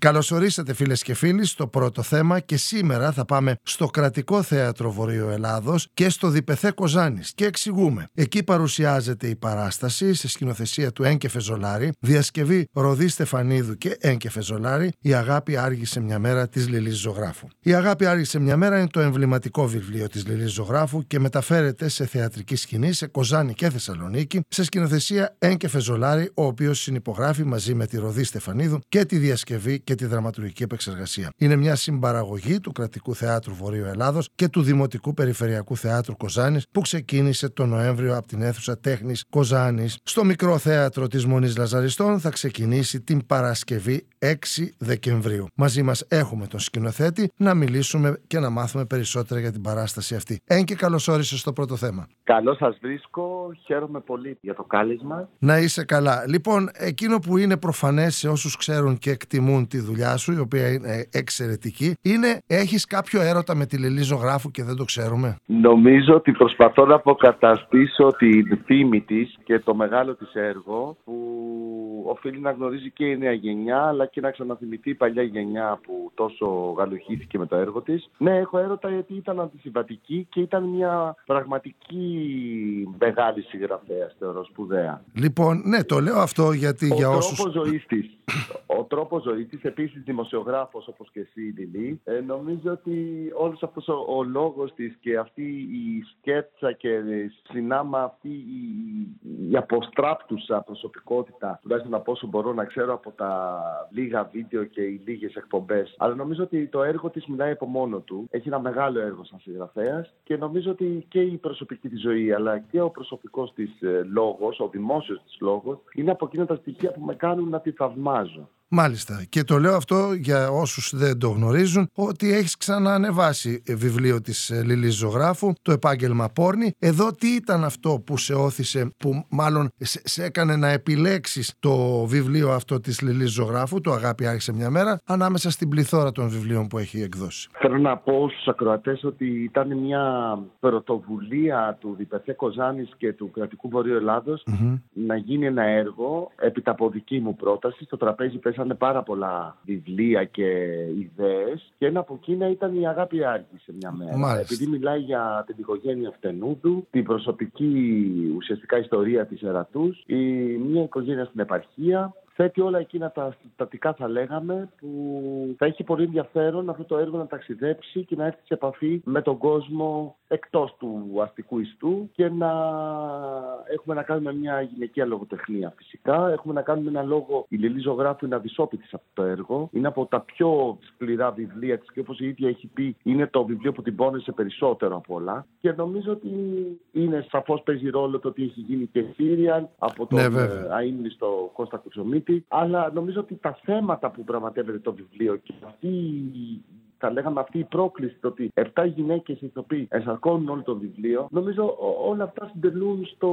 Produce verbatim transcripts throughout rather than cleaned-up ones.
Καλώς ορίσατε φίλες και φίλοι στο πρώτο θέμα και σήμερα θα πάμε στο Κρατικό Θέατρο Βορείου Ελλάδος και στο Διπεθέ Κοζάνης και εξηγούμε. Εκεί παρουσιάζεται η παράσταση σε σκηνοθεσία του Ένκε Φεζολάρη, διασκευή Ροδή Στεφανίδου και Ένκε Φεζολάρη, «Η αγάπη άργησε μια μέρα» της Λιλής Ζωγράφου. «Η αγάπη άργησε μια μέρα» είναι το εμβληματικό βιβλίο της Λιλής Ζωγράφου και μεταφέρεται σε θεατρική σκηνή σε Κοζάνη και Θεσσαλονίκη σε σκηνοθεσία Ένκε Φεζολάρη, ο οποίος συνυπογράφει μαζί με τη Ροδή Στεφανίδου και τη διασκευή και τη δραματουργική επεξεργασία. Είναι μια συμπαραγωγή του Κρατικού Θεάτρου Βορείου Ελλάδος και του Δημοτικού Περιφερειακού Θεάτρου Κοζάνης που ξεκίνησε τον Νοέμβριο από την Αίθουσα Τέχνης Κοζάνης. Στο Μικρό Θέατρο της Μονής Λαζαριστών θα ξεκινήσει την Παρασκευή έξι Δεκεμβρίου. Μαζί μας έχουμε τον σκηνοθέτη να μιλήσουμε και να μάθουμε περισσότερα για την παράσταση αυτή. Ένκε, καλώς όρισες στο πρώτο θέμα. Καλώς σας βρίσκω, χαίρομαι πολύ για το κάλεσμα. Να είσαι καλά. Λοιπόν, εκείνο που είναι προφανές σε όσους ξέρουν και εκτιμούν τη δουλειά σου, η οποία είναι εξαιρετική, είναι έχεις κάποιο έρωτα με τη Λιλή Ζωγράφου και δεν το ξέρουμε? Νομίζω ότι προσπαθώ να αποκαταστήσω την φήμη της και το μεγάλο της έργο που οφείλει να γνωρίζει και η νέα γενιά, αλλά και να ξαναθυμηθεί η παλιά γενιά που τόσο γαλουχήθηκε με το έργο της. Ναι, έχω έρωτα γιατί ήταν αντισυμβατική και ήταν μια πραγματική μεγάλη συγγραφέα, θεωρώ, σπουδαία. Λοιπόν, ναι, το λέω αυτό γιατί ο για όσους... τρόπος ζωής της, ο τρόπος ζωής της, επίσης δημοσιογράφος όπως και εσύ, Λιλή, ε, νομίζω ότι όλος αυτός ο, ο λόγος της και αυτή η σκέτσα και συνάμα αυτή η, η αποστράπτουσα προσωπικότητα, τουλάχιστον από όσο μπορώ να ξέρω από τα λίγα βίντεο και οι λίγες εκπομπές, αλλά νομίζω ότι το έργο της μιλάει από μόνο του. Έχει ένα μεγάλο έργο σαν συγγραφέας και νομίζω ότι και η προσωπική της ζωή αλλά και ο προσωπικός της ε, λόγος, ο δημόσιος της λόγος, είναι από εκείνα τα στοιχεία που με κάνουν να τη θαυμάζω. Μάλιστα. Και το λέω αυτό για όσους δεν το γνωρίζουν, ότι έχεις ξαναανεβάσει βιβλίο της Λιλής Ζωγράφου, το επάγγελμα πόρνη. Εδώ τι ήταν αυτό που σε όθησε, που μάλλον σε, σε έκανε να επιλέξεις το βιβλίο αυτό της Λιλής Ζωγράφου, το «Αγάπη άρχισε μια μέρα», ανάμεσα στην πληθώρα των βιβλίων που έχει εκδώσει? Θέλω να πω στους ακροατές ότι ήταν μια πρωτοβουλία του Διπεθέ Κοζάνης και του Κρατικού Βορείου Ελλάδος mm-hmm. να γίνει ένα έργο έπειτα από δική μου πρόταση. Στο τραπέζι πέσανε πάρα πολλά βιβλία και ιδέες και ένα από εκείνα ήταν «Η αγάπη άργησε μια μέρα». Μάλιστα. Επειδή μιλάει για την οικογένεια Φτενούδου, την προσωπική ουσιαστικά ιστορία της Ερατούς, η, μια οικογένεια στην επαρχία, θέτει όλα εκείνα τα συστατικά, θα λέγαμε, που θα έχει πολύ ενδιαφέρον αυτό το έργο να ταξιδέψει και να έρθει σε επαφή με τον κόσμο εκτός του αστικού ιστού και να έχουμε να κάνουμε μια γυναικεία λογοτεχνία φυσικά. Έχουμε να κάνουμε ένα λόγο. Η Λιλή Ζωγράφου είναι αδυσόπιτη σε αυτό το έργο. Είναι από τα πιο σκληρά βιβλία της και όπως η ίδια έχει πει, είναι το βιβλίο που την πόνεσε περισσότερο από όλα. Και νομίζω ότι είναι σαφώς παίζει ρόλο το ότι έχει γίνει και σύριαλ από τον ναι, αείμνηστο Κώστα Κουτσομίτη. Αλλά νομίζω ότι τα θέματα που πραγματεύεται το βιβλίο και αυτή, θα λέγαμε, αυτή η πρόκληση, το ότι επτά γυναίκες ηθοποιοί ενσαρκώνουν όλο το βιβλίο, νομίζω όλα αυτά συντελούν στο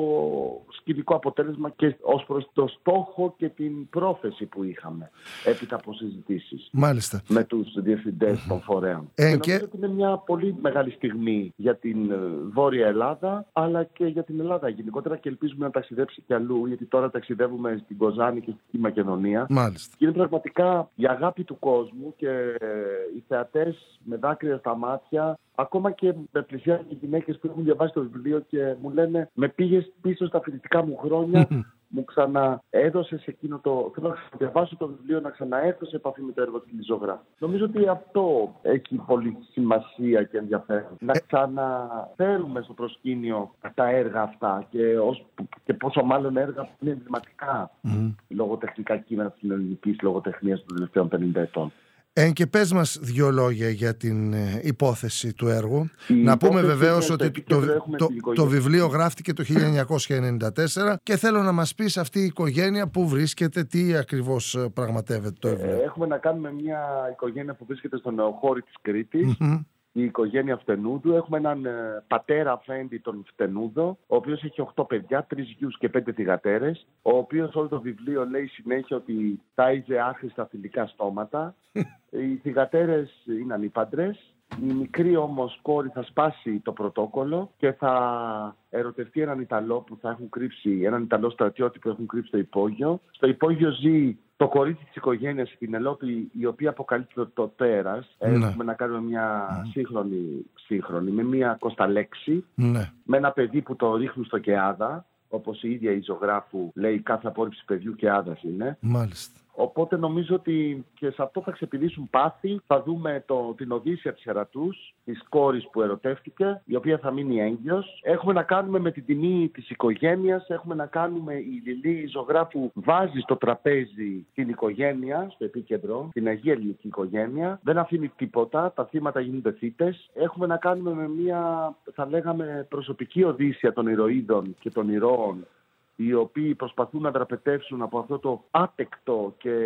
σκηνικό αποτέλεσμα και ως προς το στόχο και την πρόθεση που είχαμε έπειτα από συζητήσεις. Μάλιστα. Με τους διευθυντές mm-hmm. των φορέων. Ε, και νομίζω και... ότι είναι μια πολύ μεγάλη στιγμή για την Βόρεια Ελλάδα, αλλά και για την Ελλάδα γενικότερα και ελπίζουμε να ταξιδέψει κι αλλού, γιατί τώρα ταξιδεύουμε στην Κοζάνη και στη Μακεδονία. Μάλιστα. Και είναι πραγματικά η αγάπη του κόσμου και οι θεατές με δάκρυα στα μάτια, ακόμα και με πλησιάζουν οι γυναίκες που έχουν διαβάσει το βιβλίο και μου λένε με πήγες πίσω στα φοιτητικά μου χρόνια, μου ξαναέδωσες εκείνο το... Θέλω να ξαναδιαβάσω το βιβλίο, να ξαναέρθω σε επαφή με το έργο της Ζωγράφου. Νομίζω ότι αυτό έχει πολύ σημασία και ενδιαφέρον. Να ξαναφέρουμε στο προσκήνιο τα έργα αυτά και, ως... και πόσο μάλλον έργα που είναι εμβληματικά mm. λογοτεχνικά κείμενα της ελληνικής λογοτεχνίας των τελευταίων πενήντα ετών. Ε, και πες μας δύο λόγια για την ε, υπόθεση του έργου. Η να πούμε βεβαίως ότι το, το, το, το βιβλίο γράφτηκε το χίλια εννιακόσια ενενήντα τέσσερα και θέλω να μας πεις αυτή η οικογένεια που βρίσκεται, τι ακριβώς πραγματεύεται το βιβλίο. Ε, έχουμε να κάνουμε μια οικογένεια που βρίσκεται στο νεοχώρι της Κρήτης. Mm-hmm. Η οικογένεια Φτενούδου. Έχουμε έναν ε, πατέρα αφέντη τον Φτενούδο, ο οποίος έχει οκτώ παιδιά, τρεις γιους και πέντε θυγατέρες, ο οποίος όλο το βιβλίο λέει συνέχεια ότι τάιζε άχρηστα θηλυκά στόματα. Οι θυγατέρες είναι ανήπαντρες. Η μικρή όμως κόρη θα σπάσει το πρωτόκολλο και θα ερωτευτεί έναν Ιταλό που θα έχουν κρύψει, έναν Ιταλό στρατιώτη που έχουν κρύψει στο υπόγειο. Στο υπόγειο ζει το κορίτσι της οικογένειας, η Πηνελόπη, η οποία αποκαλύπτει το, το τέρας. Ναι. Έχουμε να κάνουμε μια mm. σύγχρονη, σύγχρονη, με μια κοσταλέξη, ναι. με ένα παιδί που το ρίχνουν στο Κεάδα, όπως η ίδια η ζωγράφου λέει, κάθε απόρριψη παιδιού Κεάδας είναι. Μάλιστα. Οπότε νομίζω ότι και σε αυτό θα ξεπηδήσουν πάθη. Θα δούμε το, την Οδύσσεια της Ερατούς, της κόρης που ερωτεύτηκε, η οποία θα μείνει έγκυος. Έχουμε να κάνουμε με την τιμή της οικογένειας. Έχουμε να κάνουμε, η Λιλή, η ζωγράφου, βάζει στο τραπέζι την οικογένεια, στο επίκεντρο, την Αγία Ελληνική οικογένεια. Δεν αφήνει τίποτα, τα θύματα γίνονται θύτες. Έχουμε να κάνουμε με μια, θα λέγαμε, προσωπική Οδύσσεια των ηρωίδων και των ηρώων, οι οποίοι προσπαθούν να δραπετεύσουν από αυτό το άτεκτο και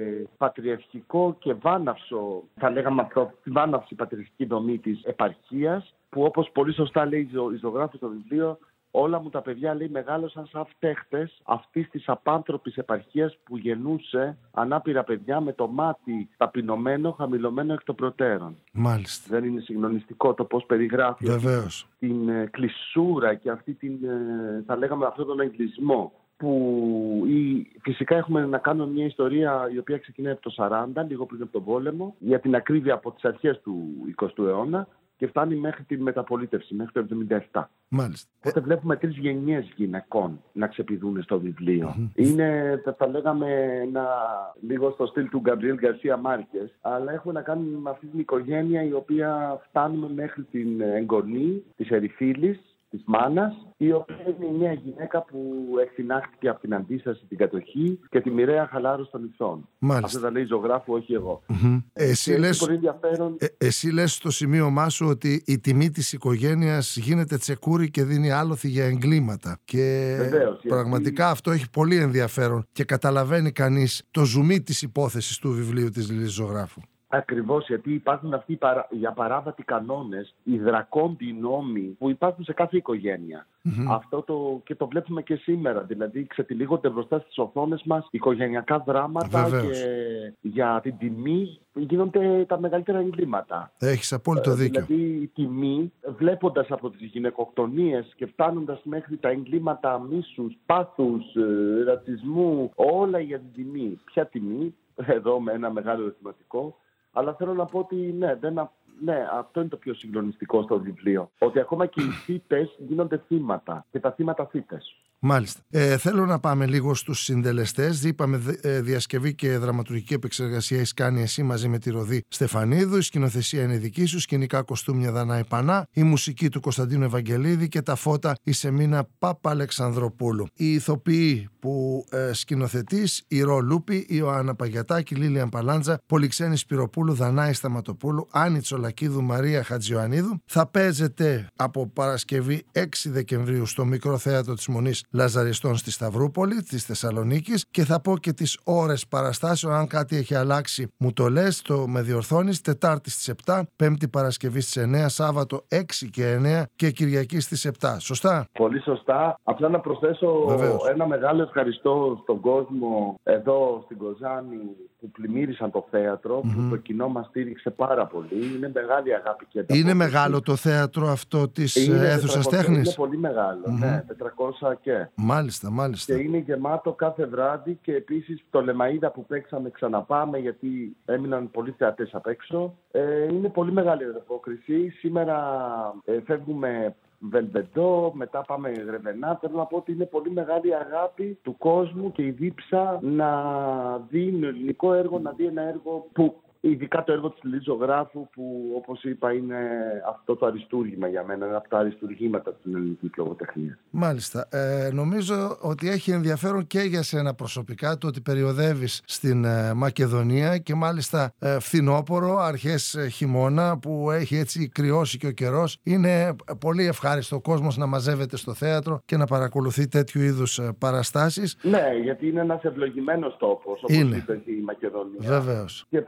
πατριαρχικό και βάναυσο, θα λέγαμε αυτό, τη βάναυση πατριαρχική δομή της επαρχίας, που όπως πολύ σωστά λέει η ζωγράφος στο βιβλίο, όλα μου τα παιδιά, λέει, μεγάλωσαν σαν φταίχτες αυτής της απάνθρωπης επαρχίας που γεννούσε ανάπηρα παιδιά με το μάτι ταπεινωμένο, χαμηλωμένο εκ των προτέρων. Μάλιστα. Δεν είναι συγκλονιστικό το πώς περιγράφει Βεβαίως. την ε, κλεισούρα και αυτή την, ε, θα λέγαμε, αυτόν τον εγκλισμό, που η, φυσικά έχουμε να κάνουμε μια ιστορία η οποία ξεκινάει από το σαράντα, λίγο πριν από τον πόλεμο, για την ακρίβεια από τις αρχές του εικοστού αιώνα, και φτάνει μέχρι την μεταπολίτευση, μέχρι το εβδομήντα επτά. Μάλιστα. Οπότε βλέπουμε τρεις γενιές γυναικών να ξεπηδούν στο βιβλίο. Mm-hmm. Είναι, θα, θα λέγαμε, ένα, λίγο στο στυλ του Γκαμπριέλ Γκαρσία Μάρκες, αλλά έχουμε να κάνουμε με αυτή την οικογένεια η οποία φτάνουμε μέχρι την εγγονή της Ερυφίλης, της μάνας, η οποία είναι η νέα γυναίκα που εκτινάχθηκε από την αντίσταση, την κατοχή και τη μοιραία χαλάρωση των ηθών. Αυτό τα λέει η ζωγράφου, όχι εγώ. Mm-hmm. Εσύ, λες, πολύ ενδιαφέρον... ε, εσύ λες στο σημείωμά σου ότι η τιμή της οικογένειας γίνεται τσεκούρι και δίνει άλοθη για εγκλήματα. Και βεβαίως, πραγματικά γιατί... αυτό έχει πολύ ενδιαφέρον και καταλαβαίνει κανείς το ζουμί της υπόθεσης του βιβλίου της Λιλής ζωγράφου. Ακριβώς, γιατί υπάρχουν αυτοί οι, παρα... οι απαράβατοι κανόνες, οι δρακόντιοι νόμοι που υπάρχουν σε κάθε οικογένεια. Mm-hmm. Αυτό το... και το βλέπουμε και σήμερα. Δηλαδή, ξετυλίγονται μπροστά στις οθόνες μας οικογενειακά δράματα. Βεβαίως. Και για την τιμή γίνονται τα μεγαλύτερα εγκλήματα. Έχεις απόλυτο δίκιο. Δηλαδή, η τιμή, βλέποντας από τις γυναικοκτονίες και φτάνοντας μέχρι τα εγκλήματα μίσους, πάθους, ρατσισμού, όλα για την τιμή. Ποια τιμή? Εδώ με ένα μεγάλο ερωτηματικό. Αλλά θέλω να πω ότι ναι, δεν, ναι, αυτό είναι το πιο συγκλονιστικό στο βιβλίο. Ότι ακόμα και οι θύτες γίνονται θύματα και τα θύματα θύτες. Μάλιστα. Ε, θέλω να πάμε λίγο στους συντελεστές. Είπαμε ε, διασκευή και δραματουργική επεξεργασία έχει κάνει εσύ μαζί με τη Ροδή Στεφανίδου. Η σκηνοθεσία είναι δική σου. Σκηνικά κοστούμια Δανάη Πανά. Η μουσική του Κωνσταντίνου Ευαγγελίδη και τα φώτα η Σεμίνα Παπα-Αλεξανδροπούλου. Οι ηθοποιοί που ε, σκηνοθετείς, η Ρο Λούπη, η Ιωάννα Παγιατάκη, Λίλιαν Παλάντζα, Πολυξένη Σπυροπούλου, Δανάη Σταματοπούλου, Άννη Τσολακίδου, Μαρία Χατζιωαννίδου. Θα παίζεται από Παρασκευή έξι Δεκεμβρίου στο Μικρό Θέατρο της Μονής Λαζαριστών στη Σταυρούπολη της Θεσσαλονίκης, και θα πω και τις ώρες παραστάσεων. Αν κάτι έχει αλλάξει μου το λες, το με διορθώνεις. Τετάρτη στις επτά, Πέμπτη Παρασκευή στις εννέα, Σάββατο έξι και εννέα και Κυριακή στις επτά. Σωστά? Πολύ σωστά. Απλά να προσθέσω Βεβαίως. ένα μεγάλο ευχαριστώ στον κόσμο εδώ στην Κοζάνη που πλημμύρισαν το θέατρο, mm-hmm. που το κοινό μας στήριξε πάρα πολύ. Είναι μεγάλη αγάπη και ανταπόκριση. Είναι μεγάλο το θέατρο αυτό της αίθουσας τέχνης? Είναι πολύ μεγάλο, mm-hmm. ναι, τετρακόσια και. Μάλιστα, μάλιστα. Και είναι γεμάτο κάθε βράδυ, και επίσης το Λεμαΐδα που παίξαμε ξαναπάμε, γιατί έμειναν πολλοί θεατές απ' έξω. Ε, είναι πολύ μεγάλη ανταπόκριση. Σήμερα ε, φεύγουμε Βελβεντό, μετά πάμε Γρεβενά. Θέλω να πω ότι είναι πολύ μεγάλη αγάπη του κόσμου και η δίψα να δει ένα ελληνικό έργο, να δει ένα έργο που, ειδικά το έργο της Λιλής ζωγράφου, που όπως είπα είναι αυτό το αριστούργημα για μένα, ένα από τα αριστουργήματα της ελληνικής λογοτεχνίας. Μάλιστα. Ε, νομίζω ότι έχει ενδιαφέρον και για σένα προσωπικά το ότι περιοδεύεις στην ε, Μακεδονία, και μάλιστα ε, φθινόπωρο, αρχές ε, χειμώνα, που έχει έτσι κρυώσει και ο καιρός. Είναι πολύ ευχάριστο ο κόσμος να μαζεύεται στο θέατρο και να παρακολουθεί τέτοιου είδους ε, παραστάσεις. Ναι, γιατί είναι ένας ευλογημένος τόπος, όπως είπε η Μακεδονία. Βεβαίως. Και πραγματικά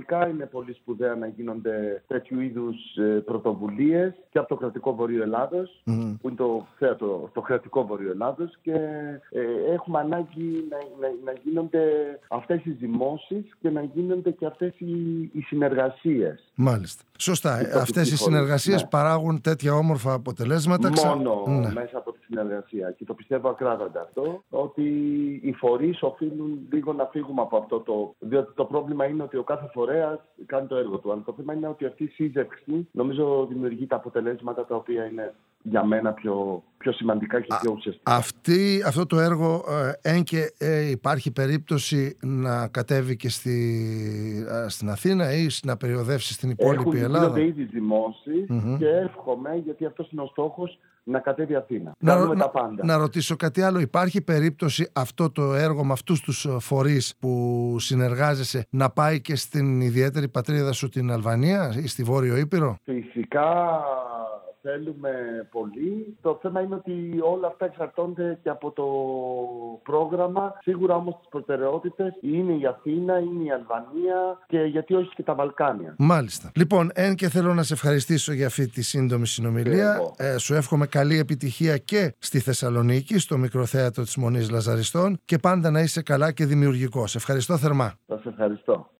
πραγματικά είναι πολύ σπουδαία να γίνονται τέτοιου είδους πρωτοβουλίες και από το κρατικό Βορείο Ελλάδος, mm. που είναι το θέατρο, το κρατικό Βορείο Ελλάδος, και ε, έχουμε ανάγκη να, να, να γίνονται αυτές οι δημόσεις και να γίνονται και αυτές οι, οι συνεργασίες. Μάλιστα. Σωστά. Αυτές οι συνεργασίες, ναι, παράγουν τέτοια όμορφα αποτελέσματα. Μόνο ναι. μέσα από τη συνεργασία. Και το πιστεύω ακράδαντα αυτό, ότι οι φορείς οφείλουν λίγο να φύγουμε από αυτό το. Διότι το πρόβλημα είναι ότι ο κάθε φορέας κάνει το έργο του. Αλλά το θέμα είναι ότι αυτή η σύζευξη, νομίζω, δημιουργεί τα αποτελέσματα τα οποία είναι για μένα πιο, πιο σημαντικά και πιο ουσιαστικά. Αυτή, αυτό το έργο, ε, εν και ε, υπάρχει περίπτωση να κατέβει και στη, ε, στην Αθήνα ή να περιοδεύσει στην υπόλοιπη Ελλάδα? Γίνονται ήδη δημόσεις mm-hmm. και εύχομαι, γιατί αυτός είναι ο στόχος, να κατέβει Αθήνα. Να, Κάνουμε να, τα πάντα. Να ρωτήσω κάτι άλλο. Υπάρχει περίπτωση αυτό το έργο με αυτούς τους φορείς που συνεργάζεσαι να πάει και στην ιδιαίτερη πατρίδα σου, την Αλβανία ή στη Βόρειο Ήπειρο? Φυσικά θέλουμε πολύ. Το θέμα είναι ότι όλα αυτά εξαρτώνται και από το πρόγραμμα. Σίγουρα όμως τις προτεραιότητες είναι η Αθήνα, είναι η Αλβανία και γιατί όχι και τα Βαλκάνια. Μάλιστα. Λοιπόν, εν και θέλω να σε ευχαριστήσω για αυτή τη σύντομη συνομιλία. Ε, σου εύχομαι καλή επιτυχία και στη Θεσσαλονίκη, στο Μικροθέατρο της Μονής Λαζαριστών, και πάντα να είσαι καλά και δημιουργικός. Ευχαριστώ θερμά. Σας ευχαριστώ.